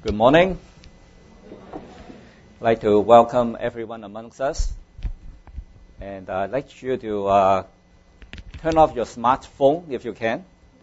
Good morning. I'd like to welcome everyone amongst us. And I'd like you to turn off your smartphone if you can.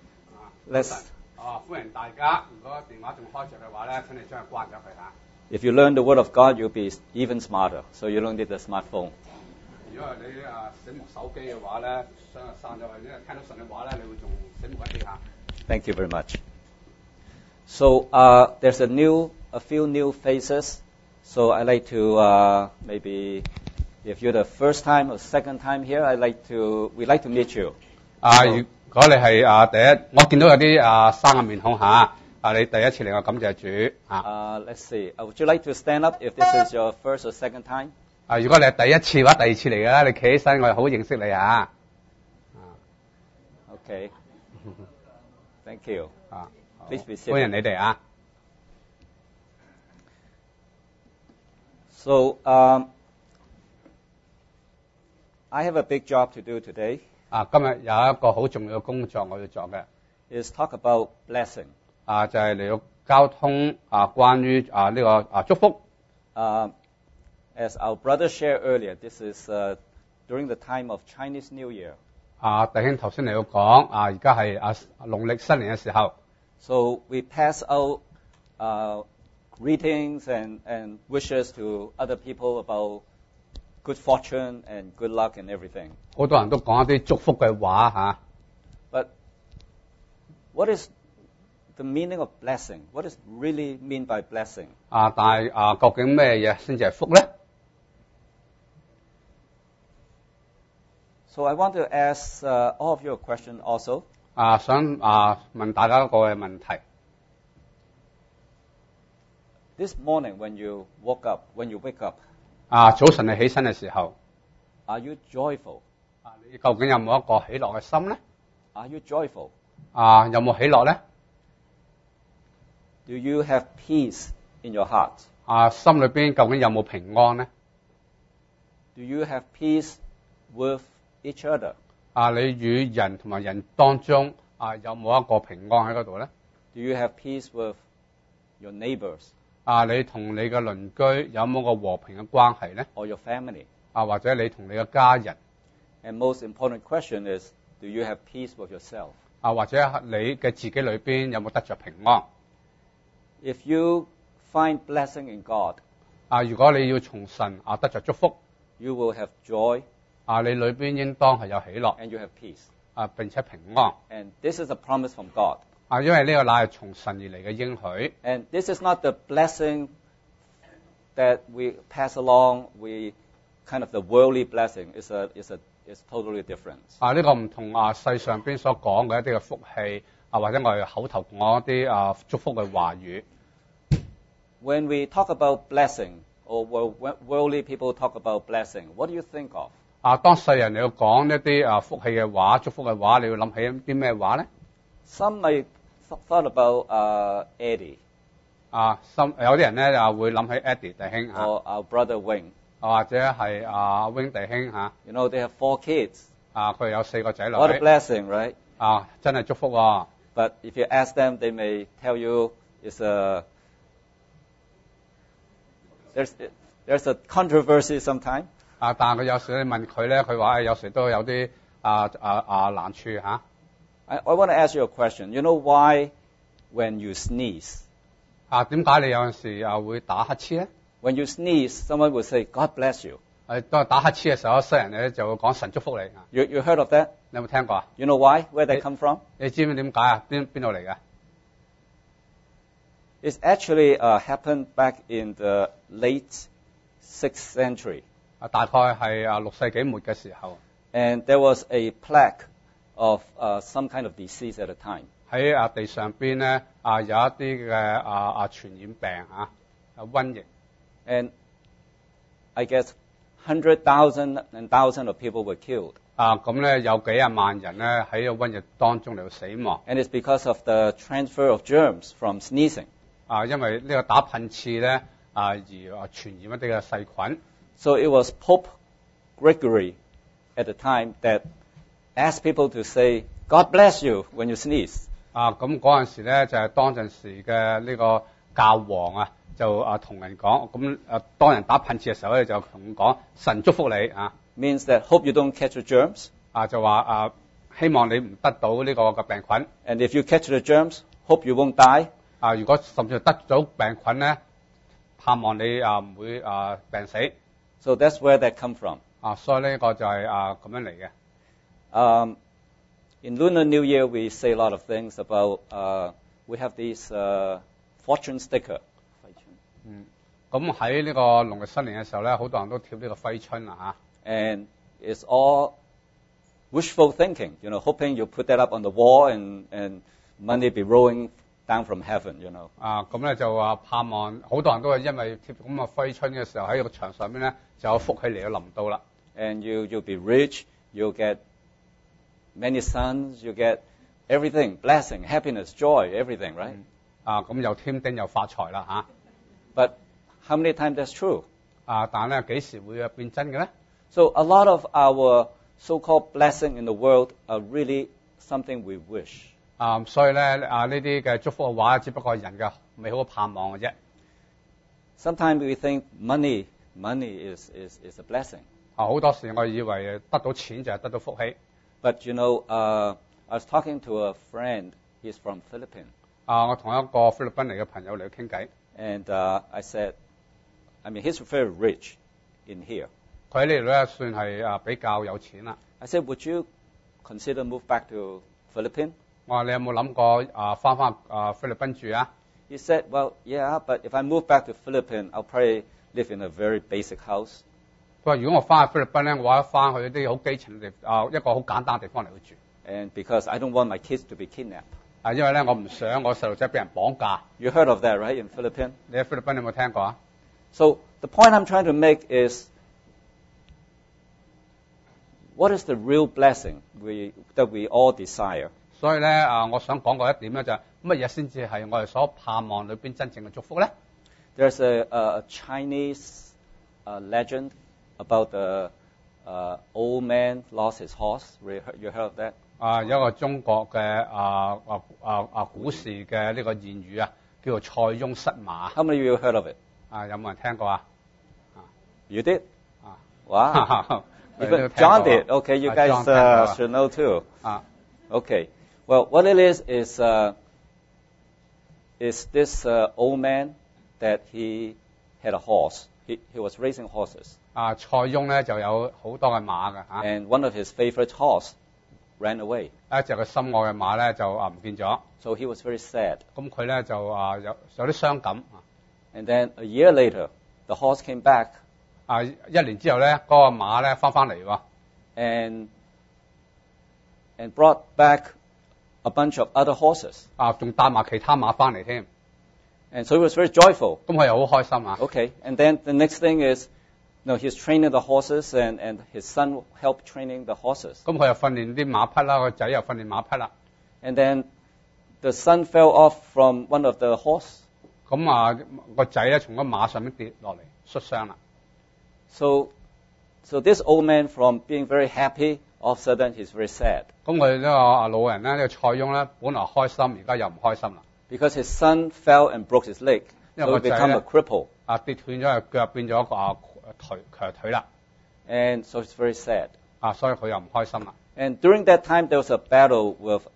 歡迎大家。如果電話仲開着嘅話咧，請你將佢關咗佢嚇。 If you learn the Word of God, you'll be even smarter. So you don't need the smartphone. 如果你醒目手機嘅話咧，想散咗或者聽到神嘅話咧，你會仲醒目一啲嚇。 Thank you very much. So there's a few new faces. So I'd like to maybe, if you're the first time or second time here, we'd like to meet you. 如果你係第一，我見到有啲生嘅面孔嚇。你第一次嚟，我感謝主嚇。 Let's see. Would you like to stand up if this is your first or second time? 如果你係第一次或者第二次嚟嘅啦，你企起身，我好認識你嚇。 Okay. Thank you. Please be seated. 歡迎你哋啊。 So I have a big job to do today. 今日有一個好重要嘅工作我要做嘅。 Is talk about blessing. 就係嚟到交通關於呢個祝福。 As our brother shared earlier, this is during the time of Chinese New Year. 弟兄頭先嚟到講而家係農曆新年嘅時候。 So we pass out greetings and wishes to other people about good fortune and good luck and everything. 好多人都講一啲祝福嘅話嚇。 But what is the meaning of blessing? What does really mean by blessing? 但係究竟咩嘢先至係福咧？ So I want to ask all of you a question also. 想問大家一個嘅問題。 This morning when you wake up, 早晨你起身嘅時候 are you joyful? 你究竟有冇一個喜樂嘅心咧？ Are you joyful? 有冇喜樂咧？ Do you have peace in your heart? 心裏邊究竟有冇平安咧？ Do you have peace with each other? 你與人同埋人當中有冇一個平安喺嗰度咧？ Do you have peace with your neighbors? 你同你嘅鄰居有冇個和平嘅關係咧？ Or your family? 或者你同你嘅家人？ And most important question is, do you have peace with yourself? 或者你嘅自己裏邊有冇得着平安？ If you find blessing in God, 如果你要從神得着祝福， you will have joy. 你裏邊應當係有喜樂 And you have peace. 並且平安。 And this is a promise from God. 因為呢個乃係從神而嚟嘅應許。 And this is not the blessing that we pass along. We kind of the worldly blessing. It's totally different. 呢個唔同世上邊所講嘅一啲嘅福氣或者我哋口頭講一啲祝福嘅話語。 When we talk about blessing, or worldly people talk about blessing, what do you think of? 當世人你要講一啲福氣嘅話、祝福嘅話，你要諗起啲咩話咧？ Some may thought about Eddie. 有啲人咧就會諗起 Eddie 弟兄 Or our brother Wing. 或者係Wing 弟兄嚇。 You know, they have 4 kids. 佢有4個仔女。 What a blessing, right? 真係祝福喎。 But if you ask them, they may tell you there's a controversy sometimes. 但係佢有時你問佢咧，佢話有時都有啲難處嚇。 I want to ask you a question. You know why when you sneeze? 點解你有陣時會打乞嗤咧？ When you sneeze, someone will say, God bless you. 當打乞嗤嘅時候，西人咧就會講神祝福你。 You heard of that? 你有冇聽過啊？ You know why? Where they come from? 你知唔知點解啊？邊度嚟嘅？ It's actually happened back in the late 6th century. 大概係6世紀末嘅時候。 And there was a plague of some kind of disease at the time. 喺地上邊咧有一啲嘅傳染病瘟疫。 And I guess 100,000 and thousands of people were killed. 咁咧有幾廿萬人咧喺個瘟疫當中嚟到死亡。 And it's because of the transfer of germs from sneezing. 因為呢個打噴嚏咧而傳染一啲嘅細菌。 So it was Pope Gregory at the time that asked people to say, God bless you when you sneeze. 咁嗰陣時咧就係當陣時嘅呢個教皇啊，就同人講，咁當人打噴嚏嘅時候咧，就同講神祝福你啊。 Means that hope you don't catch the germs. 就話希望你唔得到呢個嘅病菌。 And if you catch the germs, hope you won't die. 如果甚至得咗病菌咧，盼望你唔會病死。 So that's where that come from. 所以呢個就係咁樣嚟嘅。 In Lunar New Year, we say a lot of things about, we have these fortune sticker. 咁喺呢個農曆新年嘅時候咧，好多人都貼呢個揮春啊嚇。 And it's all wishful thinking, hoping you put that up on the wall and money be rolling down from heaven, 咁咧就話盼望，好多人都係因為貼咁嘅揮春嘅時候喺個牆上邊咧，就有福氣嚟到臨到啦。 And you'll be rich, you'll get many sons, you get everything, blessing, happiness, joy, everything, right? 咁又添丁又發財啦嚇。 But how many times that's true? 但係咧幾時會變真嘅咧？ So a lot of our so-called blessing in the world are really something we wish. 所以咧呢啲嘅祝福嘅話，只不過係人嘅美好嘅盼望嘅啫。 Sometimes we think money is a blessing. 好多時我以為得到錢就係得到福氣。 But I was talking to a friend. He's from Philippines. 我同一個菲律賓嚟嘅朋友嚟傾偈。 And I said, he's very rich in here. 佢喺呢度咧算係比較有錢啦。 I said, would you consider move back to Philippines? 我話你有冇諗過翻菲律賓住啊？ He said, well, yeah, but if I move back to Philippines, I'll probably live in a very basic house. 佢話如果我翻去菲律賓咧，我一翻去啲好基層嘅一個好簡單嘅地方嚟去住。 And because I don't want my kids to be kidnapped. 因為咧我唔想我細路仔俾人綁架。 You heard of that, right, in Philippines? 你喺菲律賓有冇聽過啊？ So the point I'm trying to make is, what is the real blessing that we all desire? 所以咧我想講過一點咧，就係乜嘢先至係我哋所盼望裏邊真正嘅祝福咧？ There's a Chinese legend about the old man lost his horse. You heard of that? 有一個中國嘅古時嘅呢個諺語啊，叫做塞翁失馬。 How many of you heard of it? 有冇人聽過啊？ You did? 啊 Wow. Even John did. Okay, you guys should know too. Okay. Well, what it is this old man that he had a horse. He was raising horses. 塞翁咧就有好多嘅馬嘅嚇。 And one of his favorite horse ran away. 一隻佢心愛嘅馬咧就唔見咗。 So he was very sad. 咁佢咧就有啲傷感。 And then a year later, the horse came back. 一年之後咧，嗰個馬咧翻嚟喎。 And brought back a bunch of other horses. 仲帶埋其他馬翻嚟添。 And so he was very joyful. 咁佢又好開心啊。 Okay. And then the next thing is, he's training the horses, and his son helped training the horses. 咁佢又訓練啲馬匹啦，個仔又訓練馬匹啦。 And then the son fell off from one of the horse. 咁個仔咧從個馬上面跌落嚟，摔傷啦。 So this old man, from being very happy, all of a sudden he's very sad. 咁佢呢個老人咧，呢個塞翁咧，本來開心，而家又唔開心啦。 Because his son fell and broke his leg, so he became a cripple. 跌斷咗隻腳，變咗瘸腿啦。 And so he's very sad. 所以佢又唔開心啦。 And during that time, there was a battle with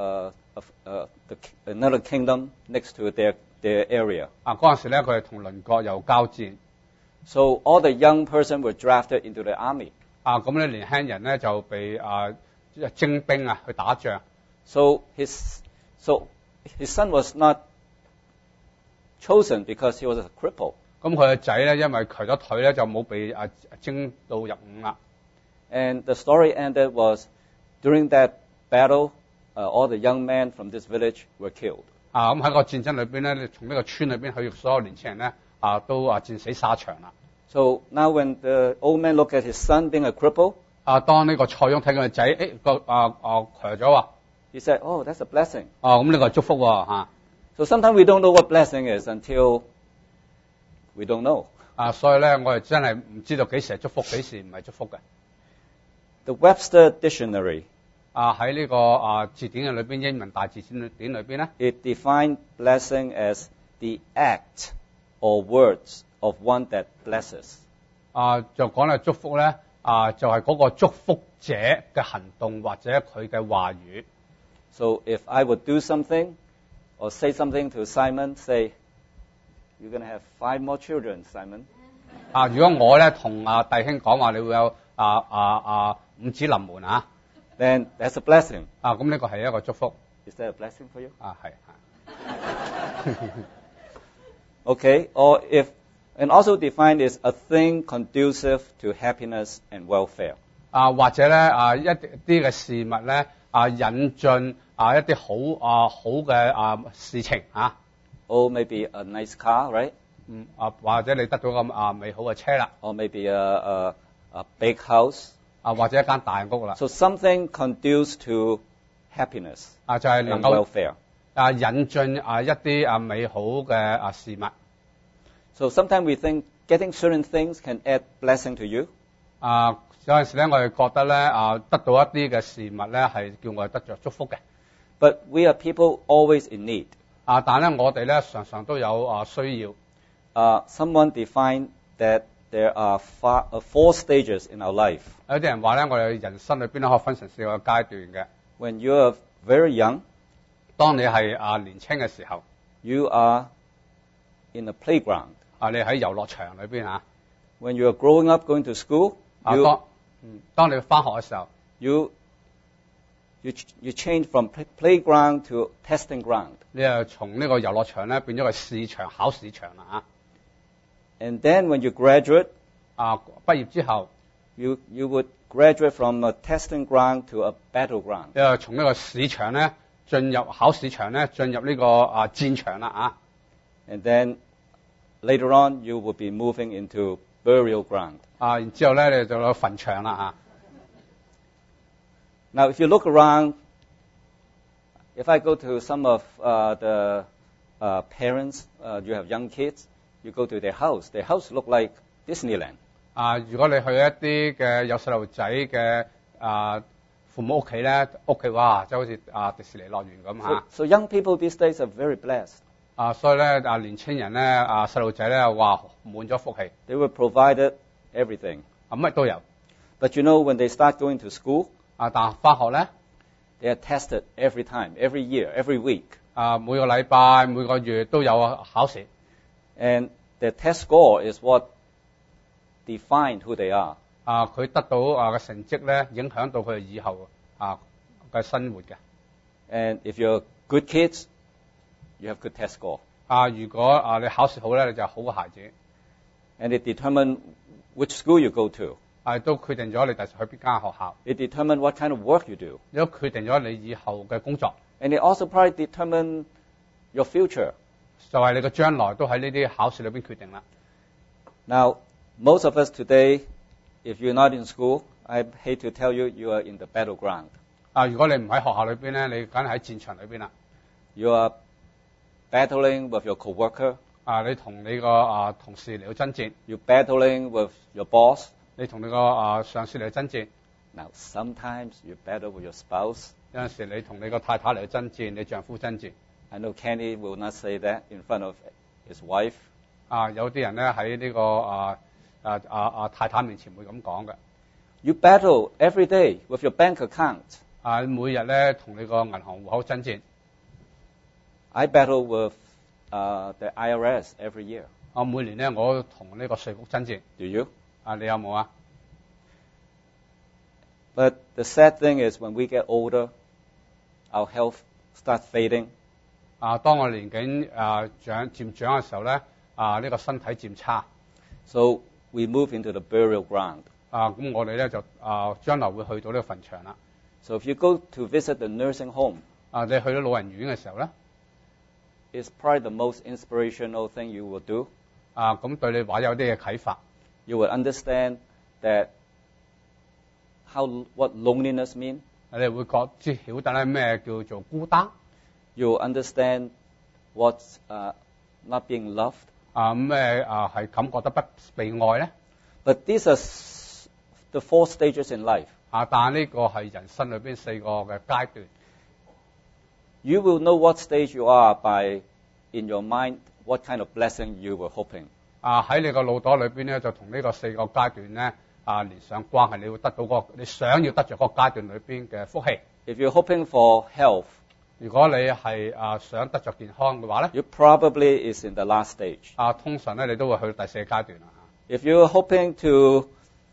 another kingdom next to their area. 嗰陣時咧，佢哋同鄰國又交戰。 So all the young person were drafted into the army. 咁咧年輕人咧就被徵兵去打仗。 So his son was not chosen because he was a cripple. 咁佢個仔咧，因為瘸咗腿咧，就冇被徵到入伍啦。 And the story ended was during that battle, all the young men from this village were killed. 咁喺個戰爭裏邊咧，從呢個村裏邊去所有年輕人咧都戰死沙場啦。 So now when the old man looked at his son being a cripple, 當呢個塞翁睇緊個仔，瘸咗喎。 He said, "Oh, that's a blessing." 咁呢個係祝福喎。 So sometimes we don't know what blessing is until we don't know. 所以咧，我哋真係唔知道幾時係祝福，幾時唔係祝福嘅。 The Webster Dictionary 喺呢個字典嘅裏邊，英文大字典裏邊咧 ，it defined blessing as the act or words of one that blesses. 就講咧祝福咧，就係嗰個祝福者嘅行動或者佢嘅話語。 So if I would do something or say something to Simon, say, "You're going to have 5 more children, Simon." 如果我咧同弟兄講話，你會有5子臨門啊， then that's a blessing. 咁呢個係一個祝福。 Is that a blessing for you? 係。 Okay, or if, and also defined as a thing conducive to happiness and welfare. 或者咧一啲嘅事物咧引進一啲好嘅事情啊。 Or maybe a nice car, right? 或者你得到咁美好嘅車啦。 Or maybe a big house. 或者一間大屋啦。 So something conducive to happiness 就係能 and 夠 welfare. 引進一啲美好嘅事物。 So sometimes we think getting certain things can add blessing to you. 有陣時咧，我哋覺得咧得到一啲嘅事物咧係叫我哋得着祝福嘅。 But we are people always in need. 但係咧我哋咧常常都有需要。 Someone defined that there are 4 stages in our life. 有啲人話咧，我哋人生裏邊咧可以分成4個階段嘅。 When you are very young, 當你係年青嘅時候， you are in the playground. 你喺遊樂場裏邊啊。 When you are growing up, going to school, 當你翻學嘅時候 you change from playground to testing ground. 你又從呢個遊樂場咧變咗個試場、考試場啦 And then when you graduate, 畢業之後， you would graduate from a testing ground to a battleground. 你又從呢個試場咧進入考試場咧，進入呢個戰場啦 And then later on, you will be moving into burial ground. 然之後咧你就到墳場啦 Now, if you look around, if I go to some of the parents, you have young kids, you go to their house look like Disneyland. 如果你去一啲嘅有細路仔嘅父母屋企咧，屋企哇，即係好似迪士尼樂園咁 So young people these days are very blessed. 所以咧年青人咧細路仔咧哇滿咗福氣， They were provided everything. 乜都有。 But you know, when they start going to school, 但係翻學咧 they are tested every time, every year, every week. 每個禮拜每個月都有考試。 And their test score is what defined who they are. 佢得到嘅成績咧，影響到佢哋以後嘅生活嘅。 And if you're good kids, you have good test score. 如果你考試好咧，你就係好嘅孩子。 And it determines which school you go to. 都決定咗你第時去邊間學校。 It determines what kind of work you do. 亦都決定咗你以後嘅工作。 And it also probably determines your future. 就係你嘅將來都喺呢啲考試裏邊決定啦。 Now, most of us today, if you're not in school, I hate to tell you, you are in the battleground. 如果你唔喺學校裏邊咧，你梗係喺戰場裏邊啦。 You are battling with your coworker. 你同你個同事嚟到爭戰。 You're battling with your boss. 你同你個上司嚟到爭戰。 Now, sometimes you battle with your spouse. 有陣時你同你個太太嚟到爭戰，你丈夫爭戰。 I know Kenny will not say that in front of his wife. 有啲人咧喺呢個太太面前會咁講嘅。 You battle every day with your bank account. 每日咧同你個銀行戶口爭戰。 I battle with the IRS every year. 每年咧我同呢個稅局爭戰。 Do you? 你有冇啊？ But the sad thing is when we get older, our health starts fading. 當我年紀漸長嘅時候咧，呢個身體漸差。 So we move into the burial ground. 咁我哋咧就將來會去到呢個墳場啦。 So if you go to visit the nursing home, 你去到老人院嘅時候咧， it's probably the most inspirational thing you will do. 咁對你話有啲嘅啟發。 You will understand that what loneliness means. 你哋會曉得咧咩叫做孤單。 You will understand what's not being loved. 咩係感覺得不被愛咧？ But these are the 4 stages in life. 但係呢個係人生裏邊4個嘅階段。 You will know what stage you are by in your mind what kind of blessing you were hoping. 喺你個腦袋裏邊咧，就同呢個4個階段咧連上關係，你會得到你想要得着嗰個階段裏邊嘅福氣。 If you're hoping for health, 如果你係想得着健康嘅話咧， you probably is in the last stage. 通常咧你都會去到第4階段啦。 If you're hoping to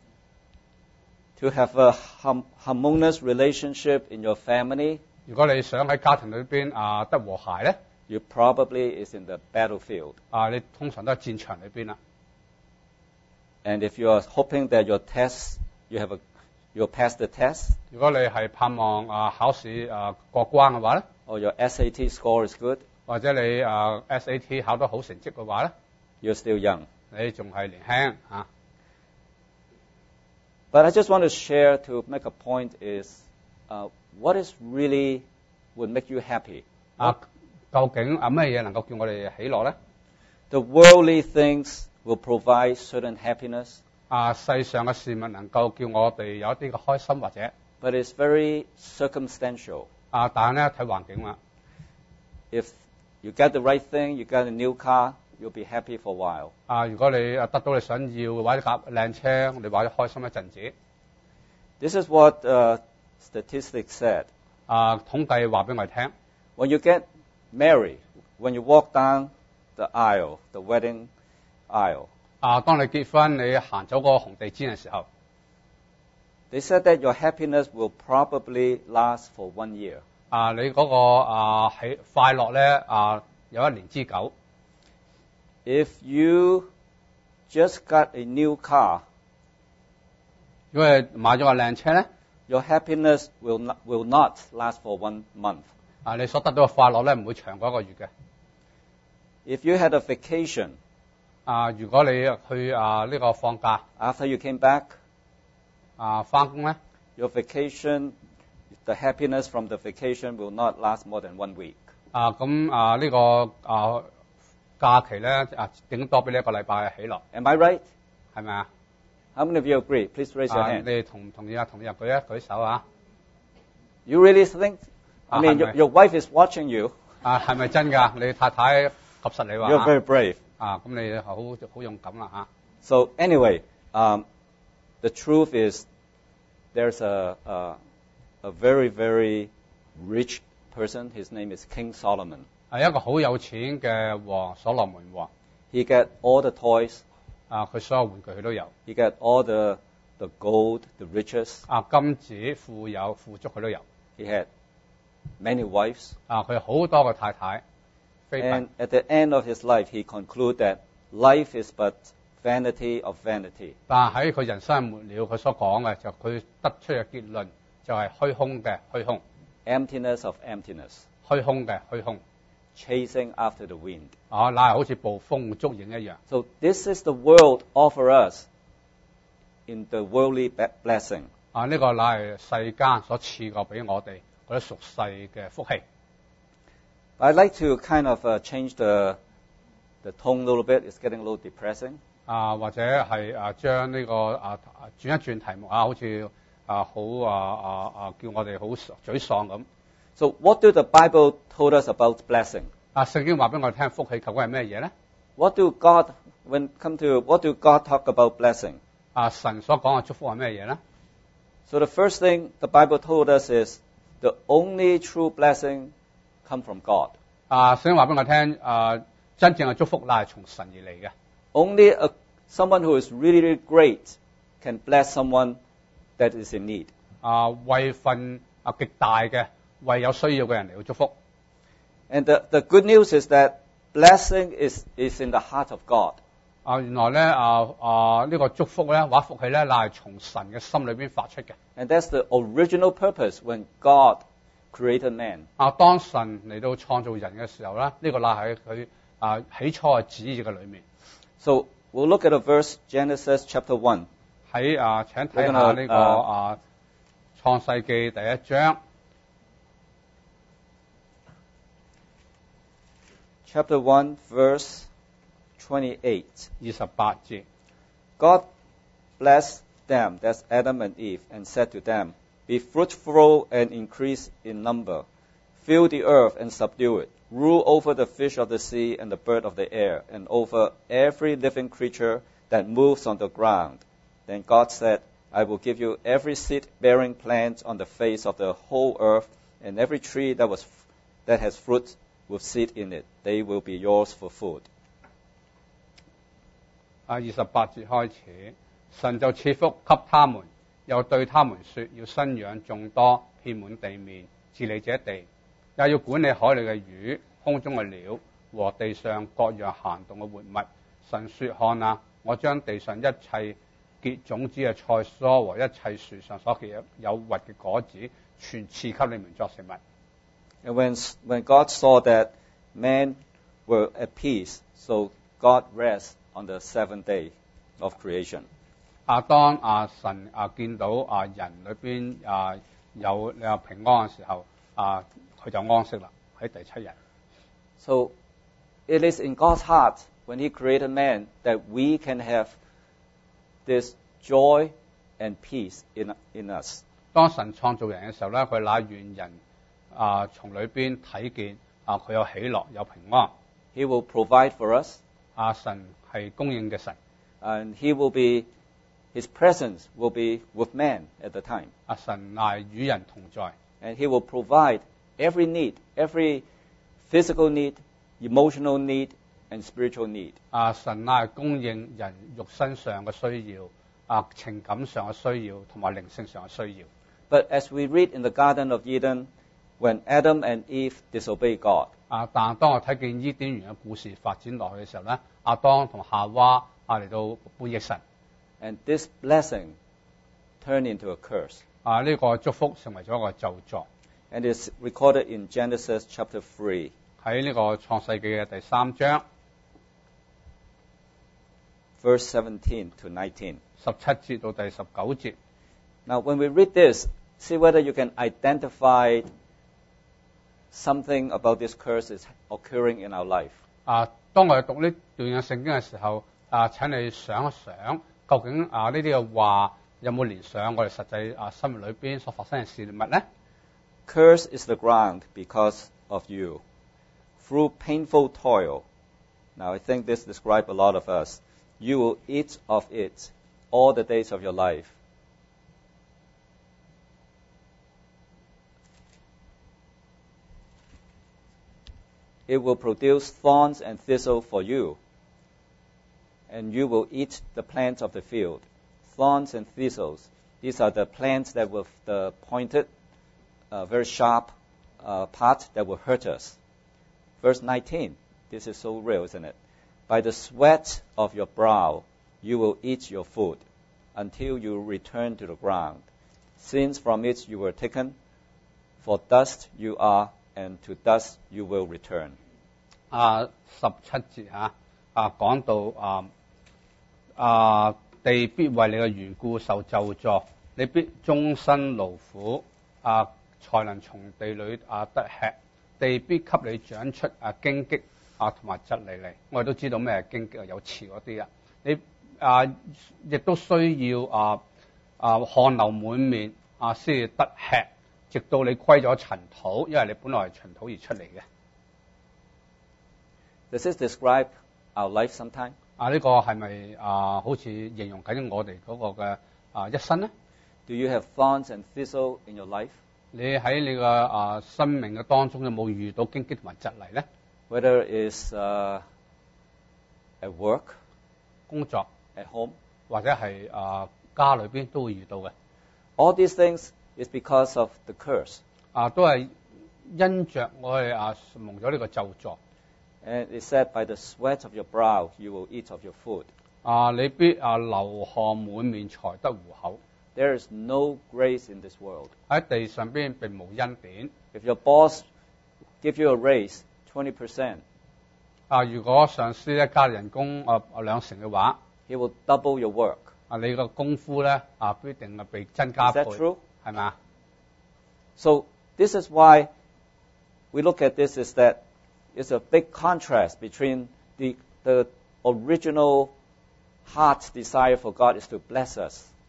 have a harmonious relationship in your family, 如果你想喺家庭裏邊得和諧咧， you probably is in the battlefield. 你通常都喺戰場裏邊啦。 And if you are hoping that your tests, you'll pass the test, 如果你係盼望考試過關嘅話咧， or your SAT score is good, 或者你SAT 考得好成績嘅話咧， you're still young. 你仲係年輕嚇。 But I just want to share to make a point is what is really would make you happy? 究竟咩嘢能夠叫我哋喜樂咧？ The worldly things will provide certain happiness. 世上嘅事物能夠叫我哋有一啲嘅開心或者， But it's very circumstantial. 但係咧睇環境啦。 If you get the right thing, you get a new car, you'll be happy for a while. 如果你得到你想要嘅或者架靚車，你或者開心一陣子。 This is what statistics said. 統計話俾我哋聽。 When you get married, when you walk down the aisle, the wedding aisle, 當你結婚，你行走嗰個紅地毯嘅時候， they said that your happiness will probably last for 1 year. 你嗰個快樂咧有1年之久。 If you just got a new car, 如果你買咗個靚車咧， your happiness will not last for 1 month. 你所得到嘅快樂咧唔會長過1個月嘅。 If you had a vacation, 如果你去呢個放假， after you came back, 翻工咧， your vacation, the happiness from the vacation will not last more than 1 week. 呢個假期咧頂多俾你1個禮拜嘅喜樂， Am I right? 係咪啊？ How many of you agree? Please raise your 你 hand. 哋同唔同意啊？同意舉一舉手啊！ You really think? I mean, your wife is watching you. 係咪真㗎？你太太及實你話 You're very brave. 咁你好勇敢啦嚇。 So anyway, the truth is there's a very, very rich person. His name is King Solomon. 一個好有錢嘅王所羅門王， He get all the toys. 佢所有玩具佢都有。 He get all the gold, the riches. 金子、富有、富足佢都有。 He had many wives. 佢有好多個太太。 And at the end of his life, he concluded that life is but vanity of vanity. 但喺佢人生末了，佢所講嘅就佢得出嘅結論就係虛空嘅虛空， Emptiness of emptiness. 虛空嘅虛空。 Chasing after the wind. 乃係好似暴風捉影一樣。 So this is the world offer us in the worldly blessing. 呢個乃係世間所賜過俾我哋嗰啲屬世嘅福氣。 I'd like to kind of change the tone a little bit. It's getting a little depressing. 或者係將呢個轉一轉題目好似好叫我哋好沮喪咁。 So what do the Bible told us about blessing? 聖經話俾我哋聽福氣究竟係咩嘢咧？ What do God talk about blessing? 神所講嘅祝福係咩嘢咧？ So the first thing the Bible told us is the only true blessing come from God. 聖經話俾我聽真正嘅祝福乃係從神而嚟嘅。 Only someone who is really, really great can bless someone that is in need. 為份極大嘅，為有需要嘅人嚟到祝福。 And the good news is that blessing is in the heart of God. 原來咧呢個祝福咧或者福氣咧，乃係從神嘅心裏邊發出嘅。 And that's the original purpose when God created man. 當神嚟到創造人嘅時候咧，呢個乃係佢起初嘅旨意嘅裏面。 So we'll look at a verse, Genesis chapter 1. 喺請睇下呢個創世記第1章。 Chapter 1, verse 28. 28節。 God blessed them, that's Adam and Eve, and said to them, Be fruitful and increase in number. Fill the earth and subdue it. rule over the fish of the sea and the bird of the air, and over every living creature that moves on the ground. Then God said, I will give you every seed-bearing plant on the face of the whole earth, and every tree that has fruit with seed in it. They will be yours for food. 28節開始，神就賜福給他們，又對他們說：要生養眾多，遍滿地面，治理這地，也要管理海裏嘅魚、空中嘅鳥和地上各樣行動嘅活物。神說：看啊，我將地上一切結種子嘅菜蔬和一切樹上所結有核嘅果子，全賜給你們作食物。 And when God saw that men were at peace, so God rests on the seventh day of creation. 當神見到人裏邊有平安嘅時候，佢就安息啦，喺第7日。 So it is in God's heart when He created man that we can have this joy and peace in us. 當神創造人嘅時候咧，佢乃願人從裏邊睇見佢有喜樂有平安。 He will provide for us. 神係供應嘅神。 And His presence will be with man at the time. 神乃與人同在。 And He will provide every need, every physical need, emotional need, and spiritual need. 神乃供應人肉身上嘅需要，情感上嘅需要，同埋靈性上嘅需要。 But as we read in the Garden of Eden, when Adam and Eve disobeyed God, 但當我睇見伊甸園嘅故事發展落去嘅時候咧，亞當同夏娃嚟到背逆神。 And this blessing turned into a curse. 呢個祝福成為咗一個咒詛。 And it's recorded in Genesis chapter 3. 喺呢個創世記嘅第3章 verse 17 to 19. 17節到第19節。 Now, when we read this, see whether you can identify something about this curse is occurring in our life. 當我哋讀呢段嘅聖經嘅時候，請你想一想，究竟呢啲嘅話有冇連上我哋實際生命裏邊所發生嘅事物呢？ Curse is the ground because of you. Through painful toil. Now, I think this describes a lot of us. You will eat of it all the days of your life. It will produce thorns and thistle for you, and you will eat the plants of the field. Thorns and thistles, these are the plants that with the pointed, very sharp part that will hurt us. Verse 19, this is so real, isn't it? By the sweat of your brow, you will eat your food until you return to the ground. Since from it you were taken, for dust you are, and to dust you will return. 17節講到地必為你嘅緣故受咒詛，你必終身勞苦，才能從地裏得吃。地必給你長出荊棘同埋蒺藜嚟。我哋都知道咩係荊棘有刺嗰啲你亦都需要汗流滿面先至得吃，直到你歸咗塵土，因為你本來係塵土而出嚟嘅。 Does this describe our life sometime? 呢個係咪好似形容緊我哋嗰個嘅一生呢？ Do you have thorns and thistle in your life? 你喺你嘅生命嘅當中有冇遇到荊棘同埋蒺藜呢？ Whether it's at work, 工作 at home, 或者係家裏邊都會遇到嘅。 all these things is because of the curse. 都係因着我哋蒙咗呢個咒詛。 And it said, by the sweat of your brow, you will eat of your food. 你必流汗滿面才得糊口。 There is no grace in this world. 喺地上邊並無恩典。 If your boss give you a raise 20%, 如果上司咧加人工2成嘅話， he will double your work. 你個功夫咧必定係被增加倍。 Is that true? 係咪啊？ So this is why we look at this is that it's a big contrast between the original heart's desire for God is to bless us.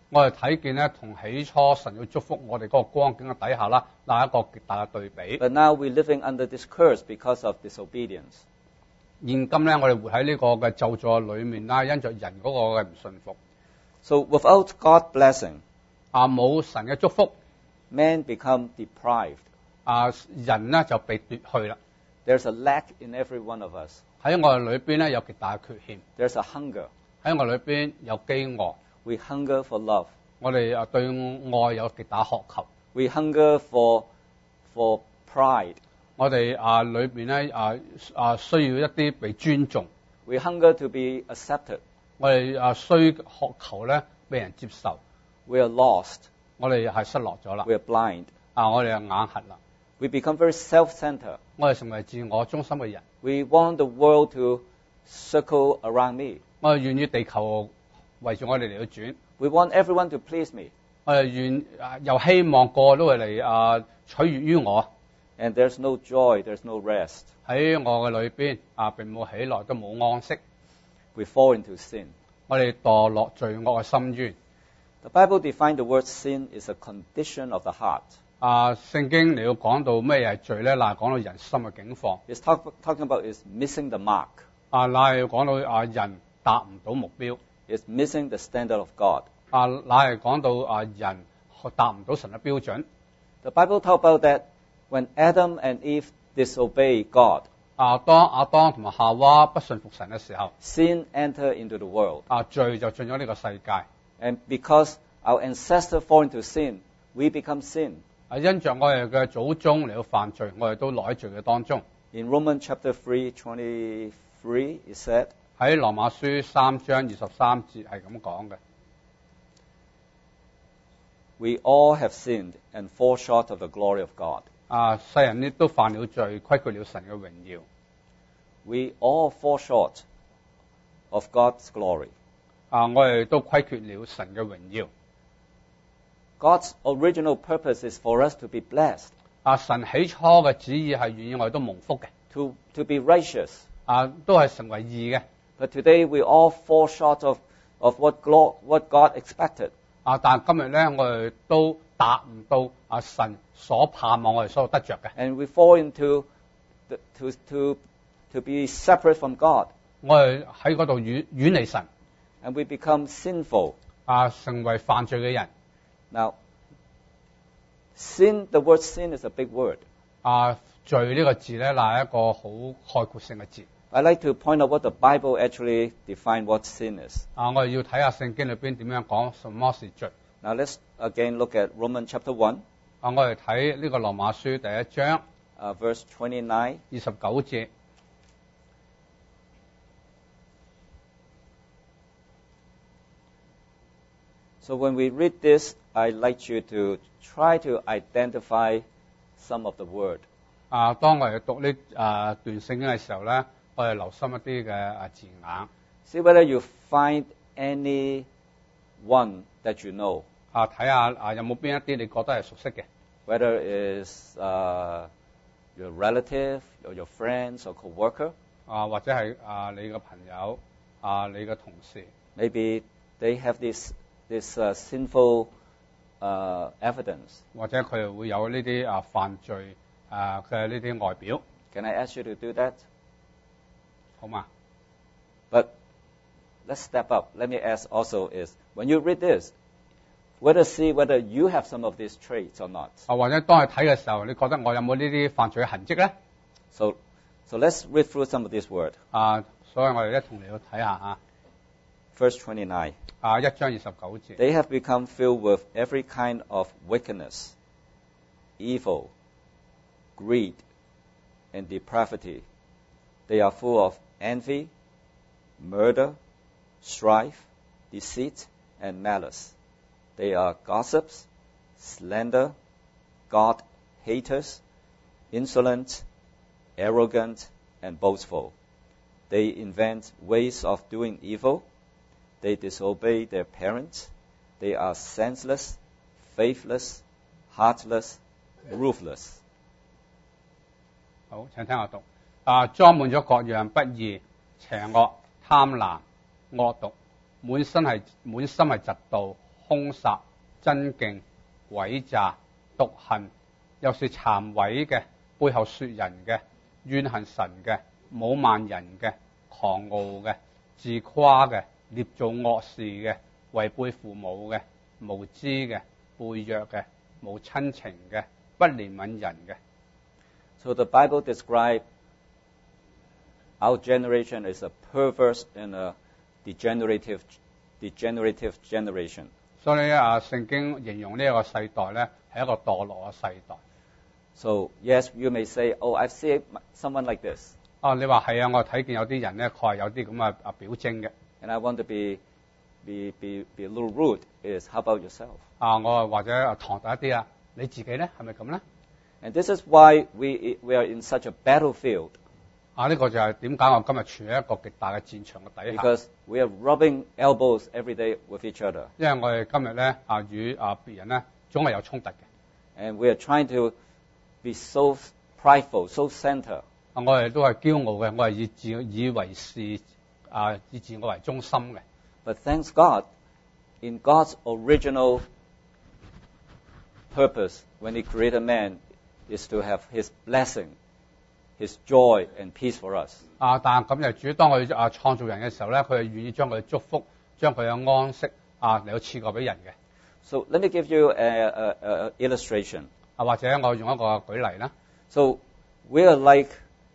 我哋睇見咧，同起初神要祝福我哋嗰個光景嘅底下啦，嗱一個極大嘅對比。 But now we're living under this curse because of disobedience. 現今咧，我哋活喺呢個嘅咒詛裏面啦，因着人嗰個嘅唔信服， So without God's blessing, 冇神嘅祝福， man become deprived. 人咧就被奪去啦。 There's a lack in every one of us. 喺我哋裏邊咧有極大嘅缺陷， There's a hunger. 喺我哋裏邊有飢餓， We hunger for love. 我哋對愛有極大渴求， We hunger for pride. 我哋裏邊咧需要一啲被尊重， We hunger to be accepted. 我哋需渴求咧被人接受， We are lost. 我哋係失落咗啦， We are blind. 我哋係眼瞎啦， We become very self-centered. 我哋成為自我中心嘅人， We want the world to circle around me. 我哋願意地球圍住我哋嚟到轉， We want everyone to please me. 我哋又希望個個都會嚟取悅於我。 And there's no joy, there's no rest. 喺我嘅裏邊並冇喜樂，都冇安息。 We fall into sin. 我哋墮落罪惡嘅深淵。 The Bible defines the word sin is a condition of the heart. 聖經你要講到咩係罪咧？嗱，講到人心嘅境況。 It's talking about is missing the mark. 嗱，要講到人達唔到目標。 It's missing the standard of God. 嗱，係講到人達唔到神嘅標準。 The Bible talk about that when Adam and Eve disobey God, 當亞當同埋夏娃不信服神嘅時候， sin entered into the world. 罪就進咗呢個世界。 And because our ancestors fall into sin, we become sin. 因着我哋嘅祖宗嚟到犯罪，我哋都落喺罪嘅當中。 In Romans chapter 3:23, it said, 喺羅馬書3章23節係咁講嘅。 We all have sinned and fall short of the glory of God. 世人呢都犯了罪，虧缺了神嘅榮耀。 We all fall short of God's glory. 我哋都虧缺了神嘅榮耀。 God's original purpose is for us to be blessed, 神起初嘅旨意係願意我哋都蒙福嘅， to be righteous. 都係成為義嘅。 But today we all fall short of what God expected. 但係今日咧，我哋都達唔到神所盼望我哋所得着嘅。 And we fall into to be separate from God. 我哋喺嗰度遠離神， And we become sinful. 成為犯罪嘅人。 Now, sin, the word sin is a big word. 罪呢個字咧，係一個好概括性嘅字。 I'd like to point out what the Bible actually defines what sin is. 我哋要睇下聖經裏邊點樣講什麼是罪。 Now let's again look at Romans chapter 1, 我哋睇呢個羅馬書第1章 verse 29. 29節。 So when we read this, I'd like you to try to identify some of the word. 當我哋讀呢段聖經嘅時候咧，我哋留心一啲嘅字眼。 See whether you find any one that you know. 睇下有冇邊一啲你覺得係熟悉嘅。 Whether it's your relative, or your friends, or co-worker. 或者係你嘅朋友，你嘅同事。 Maybe they have this sinful evidence. 或者佢哋會有呢啲犯罪嘅呢啲外表。 Can I ask you to do that? 好嘛？ But let's step up. Let me ask also is, when you read this, see whether you have some of these traits or not. 或者當你睇嘅時候，你覺得我有冇呢啲犯罪嘅痕跡咧？ So let's read through some of this word. 所以我哋一同嚟到睇下 Verse 29. 1章29節。 They have become filled with every kind of wickedness, evil, greed, and depravity. They are full of envy, murder, strife, deceit, and malice. They are gossips, slander, God haters, insolent, arrogant, and boastful. They invent ways of doing evil. They disobey their parents. They are senseless, faithless, heartless, ruthless. 好，請聽我讀。裝滿咗各樣不義、邪惡、貪婪、惡毒，滿心係嫉妒、 兇殺、爭競、詭詐、毒恨，又是殘毀嘅、背後說人嘅、怨恨神嘅、侮慢人嘅、狂傲嘅、自誇嘅、捏造惡事嘅、違背父母嘅、無知嘅、背約嘅、無親情嘅、不憐憫人嘅。 So the Bible describes our generation as a perverse and a degenerative generation. 所以聖經形容呢個世代咧係一個墮落嘅世代。 So yes, you may say, "Oh, I've seen someone like this." 你話係啊，我睇見有啲人咧，確係有啲咁嘅表徵嘅。 And I want to be a little rude. Is how about yourself? 我或者唐突一啲啊，你自己咧係咪咁咧？ And this is why we are in such a battlefield. 呢個就係點解我今日處喺一個極大嘅戰場嘅底下。 Because we are rubbing elbows every day with each other. 因為我哋今日咧與別人咧總係有衝突嘅。 And we are trying to be so prideful, so centered. 我哋都係驕傲嘅，我係以自以為是以自我為中心嘅。 But thanks God, in God's original purpose, when He created man, is to have His blessing, His joy and peace for us. 但係咁就主當佢創造人嘅時候咧，佢係願意將佢嘅祝福、將佢嘅安息嚟到賜過俾人嘅。 So let me give you a illustration. 或者我用一個舉例啦。 So we are like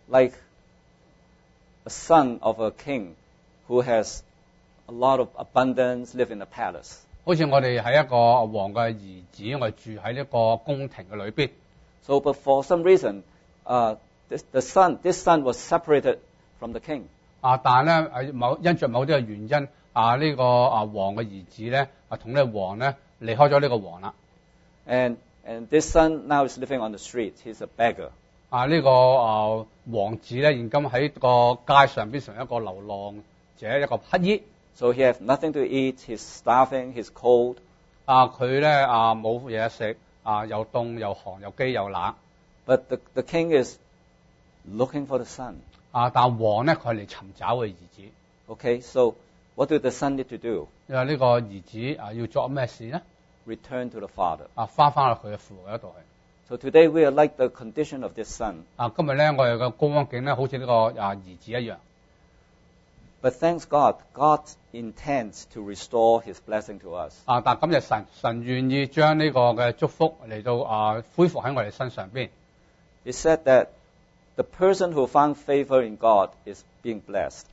a son of a king who has a lot of abundance, live in a palace. 好似我哋係一個王嘅兒子，我哋住喺呢個宮廷嘅裏邊。 So, but for some reason, this son was separated from the king. 但係咧因着某啲嘅原因，呢個王嘅兒子咧同呢個王咧離開咗呢個王啦。 And this son now is living on the street. He's a beggar. 呢個王子咧現今喺個街上變成一個流浪者，一個乞衣。 So he has nothing to eat. He's starving. He's cold. 佢咧冇嘢食，又凍又寒又飢又冷。 But the king is looking for the son. 但王咧佢係嚟尋找佢兒子。 Okay, so what do the son need to do? 因為呢個兒子要做咩事咧 ？Return to the father. 翻去佢嘅父嗰度去。 So today we are like the condition of this son. 今日咧我哋嘅光景咧好似呢個兒子一樣。 But thanks God, God intends to restore His blessing to us. 但感謝神願意將呢個嘅祝福嚟到恢復喺我哋身上邊。 He said that the person who found favor in God is being blessed.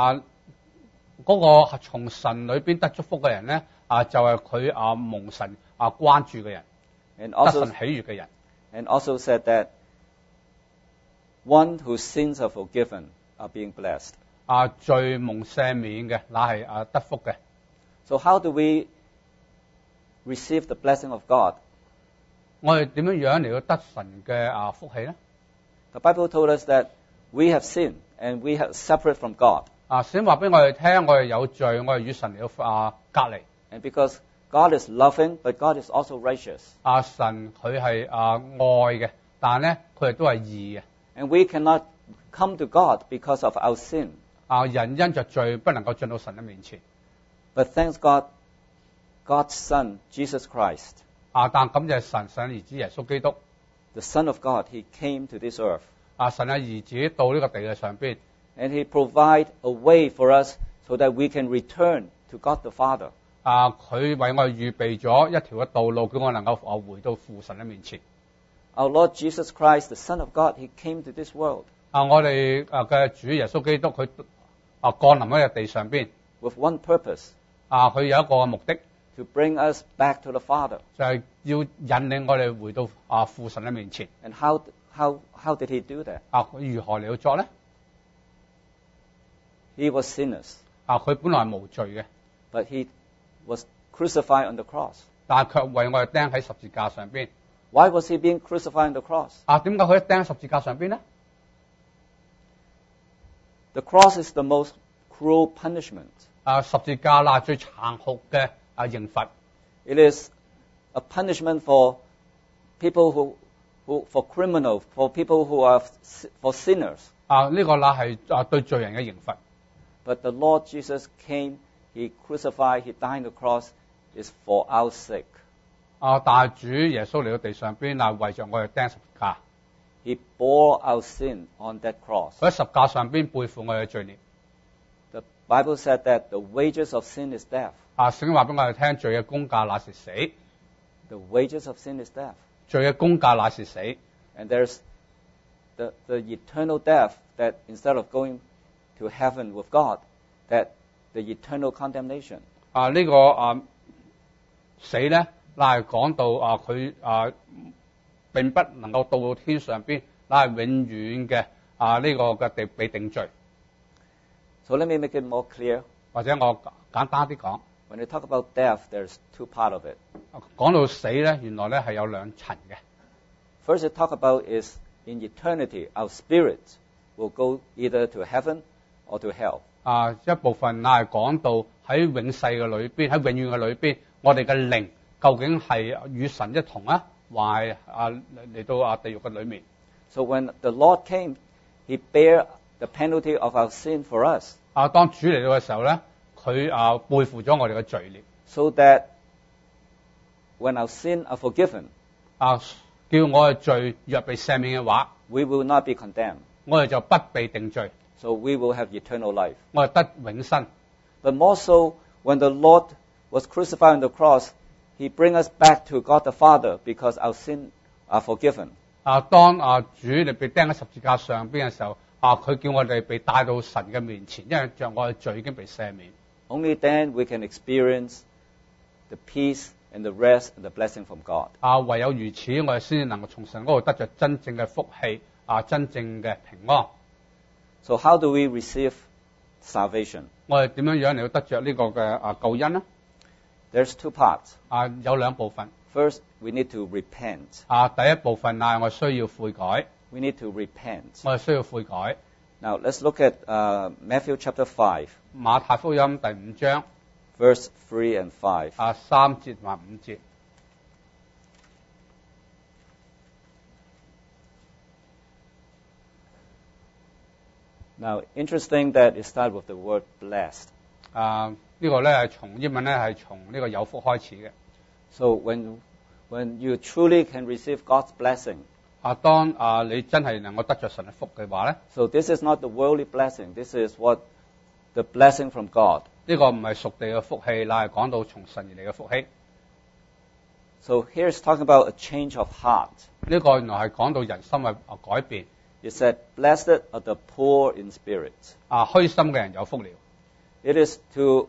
嗰個從神裏邊得祝福嘅人咧就係佢蒙神關注嘅人，得神喜悅嘅人。 And also said that one whose sins are forgiven are being blessed. 罪蒙赦免嘅，乃係得福嘅。 So how do we receive the blessing of God? 我哋點樣嚟到得神嘅福氣咧 The Bible told us that we have sinned and we have separate from God. 先話俾我哋聽，我哋有罪，我哋與神嚟到隔離。 And because God is loving, but God is also righteous. 神佢係愛嘅，但係咧佢亦都係義嘅。 And we cannot come to God because of our sin. 人因着罪不能夠進到神嘅面前。 But thanks God, God's Son, Jesus Christ. 但感謝神兒子耶穌基督 The Son of God, He came to this earth. 神嘅兒子到呢個地嘅上邊。 And He provided a way for us so that we can return to God the Father. 佢為我哋預備咗一條嘅道路，叫我能夠回到父神嘅面前。 Our Lord Jesus Christ, the Son of God, He came to this world. 我哋嘅主耶穌基督佢降臨喺地上邊 with one purpose. 佢有一個目的 To bring us back to the Father. 就係要引領我哋回到父神嘅面前。 And how did He do that? 佢如何嚟到作咧 He was sinners. 佢本來係無罪嘅， But He was crucified on the cross. 但係卻為我哋釘喺十字架上邊。 Why was He being crucified on the cross? 點解佢釘喺十字架上邊咧 The cross is the most cruel punishment. 十字架係最殘酷嘅刑罰。 It is a punishment for people for criminals, for people who are for sinners. 呢個係對罪人嘅刑罰。 But the Lord Jesus came, He crucified, He died on the cross, is for our sake. 但係主耶穌嚟到地上邊為着我哋釘十字架， He bore our sin on that cross. 佢喺十架上邊背負我哋嘅罪孽。 The Bible said that the wages of sin is death. 聖經話俾我哋聽，罪嘅工價乃是死， The wages of sin is death. 罪嘅工價乃是死。 And there's the eternal death that instead of going to heaven with God, that the eternal condemnation. 呢個死咧，乃係講到佢並不能夠到天上邊，乃係永遠嘅呢個嘅被定罪。 So let me make it more clear. 或者我簡單啲講， When we talk about death, there's two parts of it. 講到死咧，原來咧係有兩層嘅。 First, we talk about is in eternity, our spirit will go either to heaven or to hell. 一部分乃係講到喺永世嘅裏邊，喺永遠嘅裏邊，我哋嘅靈究竟係與神一同啊，還係嚟到地獄嘅裏面。 So when the Lord came, He bare the penalty of our sin for us. 當主嚟到嘅時候咧，佢背負咗我哋嘅罪孽， So that when our sin are forgiven, 叫我嘅罪若被赦免嘅話， we will not be condemned. 我哋就不被定罪， So we will have eternal life. 我哋得永生。 But more so, when the Lord was crucified on the cross, He bring us back to God the Father because our sin are forgiven. 當主嚟被釘喺十字架上邊嘅時候，佢叫我哋被帶到神嘅面前，因為着我嘅罪已經被赦免。 Only then we can experience the peace and the rest and the blessing from God. 唯有如此，我哋先至能夠從神嗰度得着真正嘅福氣，真正嘅平安。 So how do we receive salvation? 我哋點樣樣嚟到得着呢個嘅救恩呢？ There's two parts. 有兩部分。 First, we need to repent. 第一部分我需要悔改， We need to repent. 我哋需要悔改。 Now let's look at Matthew chapter 5, 馬太福音第5章 verse 3 and 5. 3節或5節。 Now, interesting that it starts with the word blessed. 呢個咧係從英文咧係從呢個有福開始嘅。 So when you truly can receive God's blessing, 當你真係能夠得着神嘅福嘅話咧， so this is not the worldly blessing. This is what the blessing from God. 呢個唔係屬地嘅福氣，乃係講到從神而嚟嘅福氣。 So here it's talking about a change of heart. 呢個原來係講到人心嘅改變。 It said, "Blessed are the poor in spirit." 虛心嘅人有福了。 It is to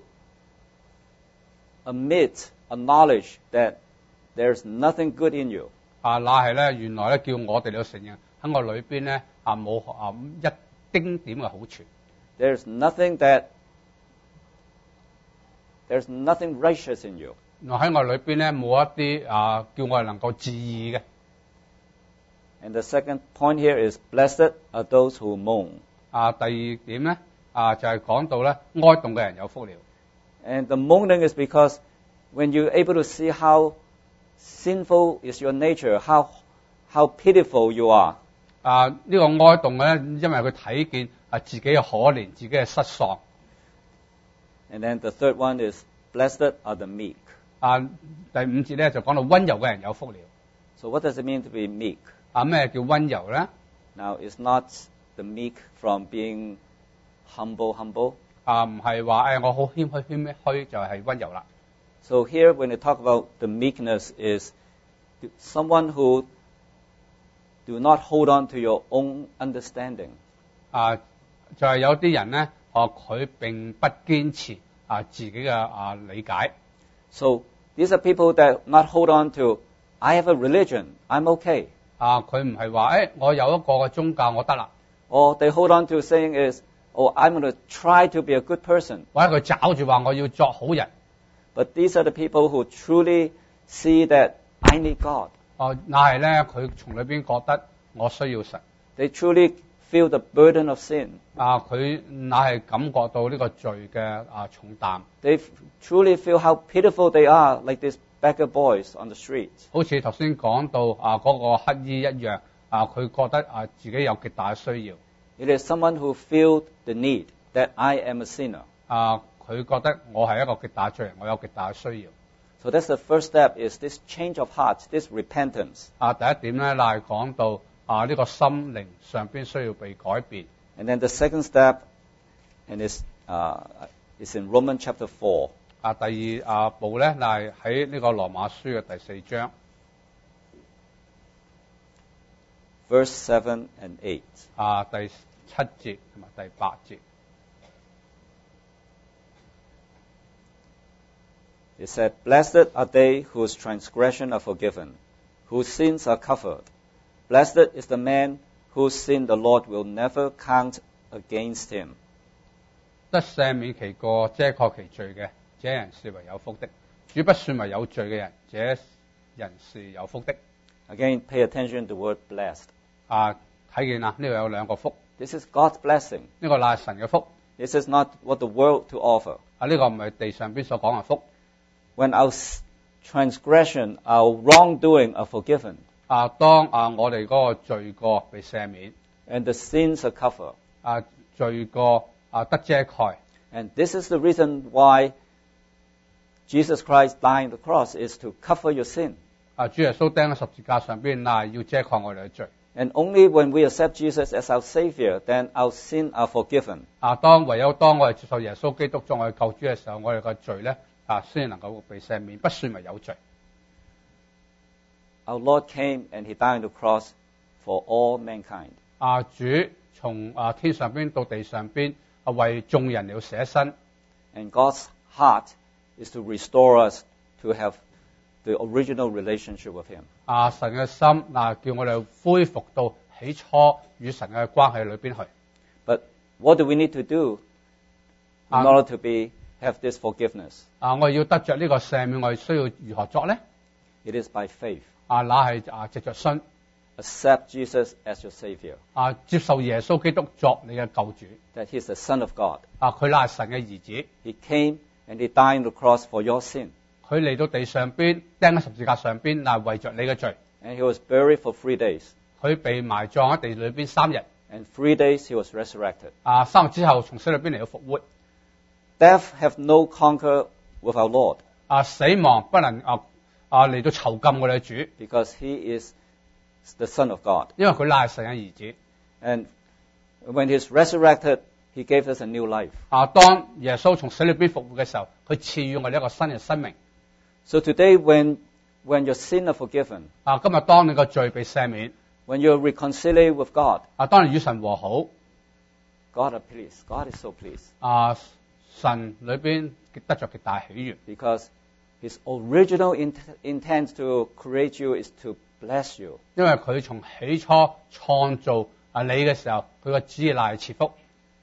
acknowledge that there's nothing good in you. 乃係咧原來咧叫我哋嚟承認喺我裏邊咧冇一丁點嘅好處。 There's nothing righteous in you. 原來喺我裏邊咧冇一啲叫我哋能夠自義嘅。 And the second point here is, "Blessed are those who mourn." 第二點咧就係講到咧哀慟嘅人有福了。 And the mourning is because when you're able to see how sinful is your nature, how pitiful you are. 呢個哀慟咧，因為佢睇見自己嘅可憐，自己嘅失喪。 And then the third one is, "Blessed are the meek." 第5節咧就講到溫柔嘅人有福了。 So what does it mean to be meek? 咩叫溫柔咧？ Now, it's not the meek from being humble. 唔係話我好謙虛就係溫柔啦。 So here, when they talk about the meekness, is someone who do not hold on to your own understanding. 就係有啲人咧，佢並不堅持自己嘅理解。 So these are people that not hold on to, "I have a religion, I'm okay." 佢唔係話我有一個嘅宗教我得啦， Or they hold on to saying is, "Oh, I'm going to try to be a good person." 或者佢找住話我要作好人。 But these are the people who truly see that I need God. 但係咧佢從裏邊覺得我需要神。 They truly feel the burden of sin. 佢乃係感覺到呢個罪嘅重擔。 They truly feel how pitiful they are, like these beggar boys on the streets. 好似頭先講到嗰個乞衣一樣，佢覺得自己有極大嘅需要。 It is someone who feels the need that I am a sinner. 佢覺得我係一個極大罪人，我有極大嘅需要。 So that's the first step is this change of heart, this repentance. 第一點咧，係講到呢個心靈上邊需要被改變。 And then the second step, and it's in Romans chapter 4. 第二步咧，係喺呢個羅馬書嘅第4章。 Verse 7 and 8. 第7節同埋第8節。 It said, Blessed are they whose transgressions are forgiven, whose sins are covered. Blessed is the man whose sin the Lord will never count against him. 得赦免其過、遮蓋其罪嘅，這人是為有福的。主不算為有罪嘅人，這人是有福的。 Again, pay attention to the word blessed. 睇見啦，呢度有兩個福。 This is God's blessing. 呢個乃係神嘅福。 This is not what the world to offer. 呢個唔係地上邊所講嘅福。 When our transgression, our wrongdoing are forgiven. 當我哋嗰個罪過被赦免。 And the sins are covered. 罪過得遮蓋。 And this is the reason why Jesus Christ dying on the cross is to cover your sin. 主耶穌釘喺十字架上邊，要遮蓋我哋嘅罪。 And only when we accept Jesus as our Savior, then our sins are forgiven. 唯有當我哋接受耶穌基督作我哋救主嘅時候，我哋嘅罪咧先能夠被赦免，不算為有罪。 Our Lord came and He died on the cross for all mankind. 主從天上邊到地上邊，為眾人了捨身。 And God's heart is to restore us to have the original relationship with Him. 神嘅心叫我哋恢復到起初與神嘅關係裏邊去。 But what do we need to do in order to have this forgiveness? 我哋要得着呢個赦免，我哋需要如何作呢？ It is by faith. 那係藉着信。 Accept Jesus as your Savior. 接受耶穌基督作你嘅救主。 That He's the Son of God. 佢乃係神嘅兒子。 He came and He died on the cross for your sin. 佢嚟到地上邊釘喺十字架上邊，為着你嘅罪。 And He was buried for 3 days. 佢被埋葬喺地裏邊3日。 And 3 days He was resurrected. 3日之後從死裏邊嚟到復活。 Death have no conquer with our Lord. 死亡不能嚟到囚禁我哋嘅主。 Because He is the Son of God. 因為佢乃係神嘅兒子。 And when He's resurrected, He gave us a new life. 當耶穌從死裏邊復活嘅時候，佢賜予我哋一個新嘅生命。 So today, when your sins are forgiven, 今日當你個罪被赦免， when you're reconciled with God, 當你與神和好， God is pleased. God is so pleased. 神裏邊得着極大喜悅。 Because His original intent to create you is to bless you. 因為佢從起初創造你嘅時候，佢個旨意乃係賜福。